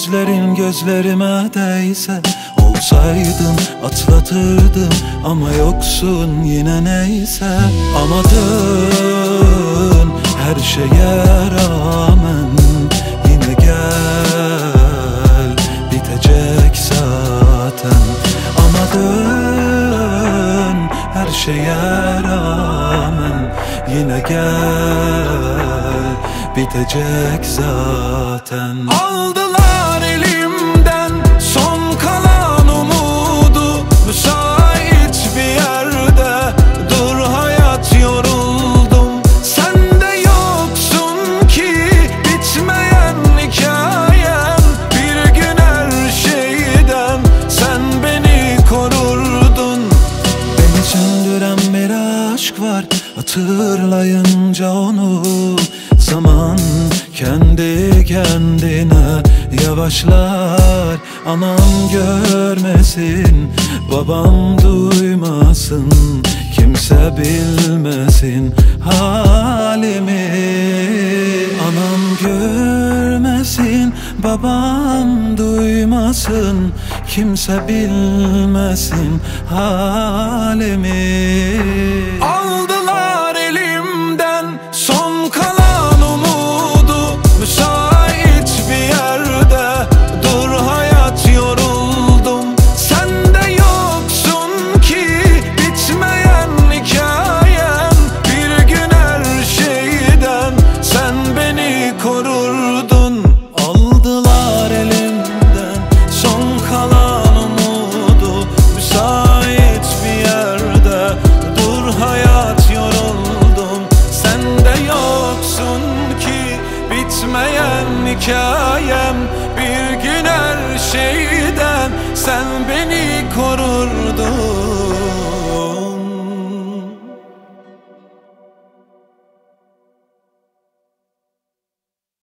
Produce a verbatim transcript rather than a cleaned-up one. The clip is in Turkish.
gözlerin gözlerime değse, olsaydın atlatırdım ama yoksun yine neyse. Ama dön her şeye rağmen yine gel, bitecek zaten. Ama dön her şeye rağmen yine gel, bitecek zaten. Aldılar elimden son kalan umudu, müsait bir yerde dur hayat, yoruldum. Sen de yoksun ki bitmeyen hikayem, bir gün her şeyden sen beni korurdun. Beni söndüren bir aşk var, hatırlayınca onu. Zaman kendi kendine yavaşlar. Anam görmesin, babam duymasın, kimse bilmesin halimi. Anam görmesin, babam duymasın, kimse bilmesin halimi. Aldılar elimden son kalan umudu, müsait bir yerde dur hayat, yoruldum. Sen de yoksun ki bitmeyen hikayem, bir gün her şeyden sen beni korurdun. Aldılar elimden son kalan umudu, müsait bir yerde dur hayat, yoruldum. Sen de yoksun ki bitmeyen hikayem, bir gün her şeyden sen beni korurdun.